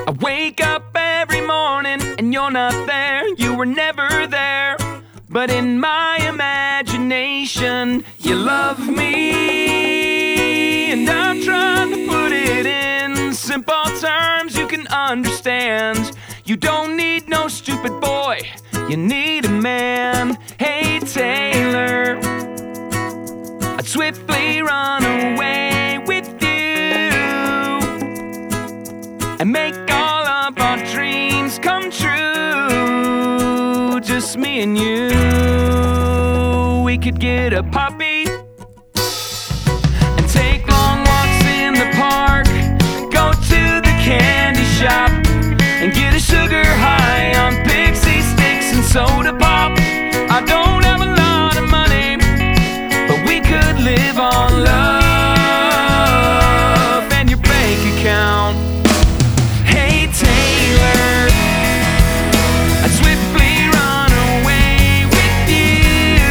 I wake up every morning and you're not there. You were never there, but in my imagination you love me. And I'm trying to put it in simple terms you can understand. You don't need no stupid boy, you need a man. Hey Taylor, I'd swiftly run away with you and make all of our dreams come true. Just me and you. We could get a puppy and take long walks in the park, go to the candy shop and get a sugar high on pixie sticks and soda pop. I don't have a lot of money, but we could live on love and your bank account. Hey Taylor, I'd swiftly run away with you,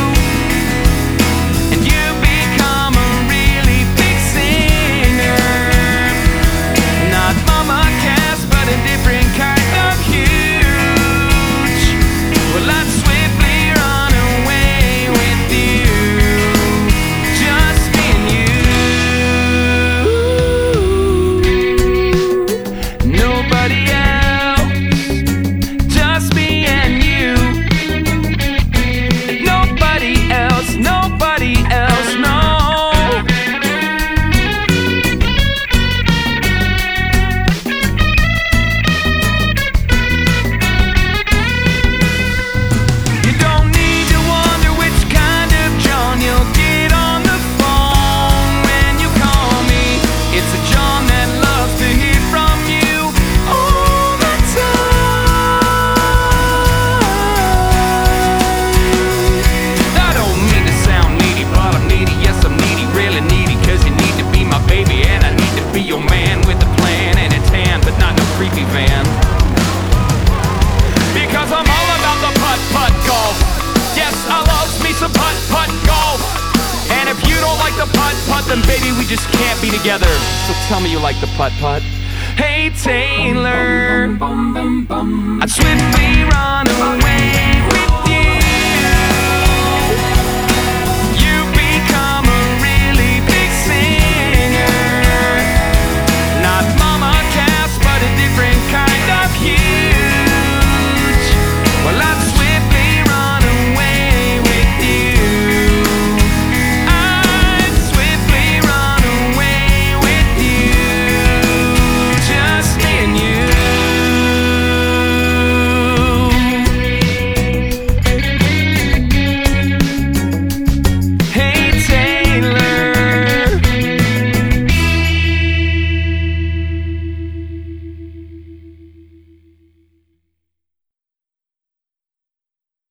and you become a really big singer. Not Mama Cass, but a different kind of huge. Well, I'd swiftly run away with you, just me and you. Nobody else, just me and you. Nobody else, nobody else, no. You don't need to wonder which kind of John you'll get on the phone when you call me. It's a John that loves to hear from you all the time. I don't mean to sound needy, but I'm needy. Yes, I'm needy, really needy, cause you need to be my baby, and I need to be your man with a plan and a tan, but not no creepy van. Because I'm all about the putt-putt golf. Yes, I love me some putt-putt golf. And if you don't like the putt-putt, then baby, we just can't be together. So tell me you like the putt-putt. Hey Taylor, I'd swiftly run away with you.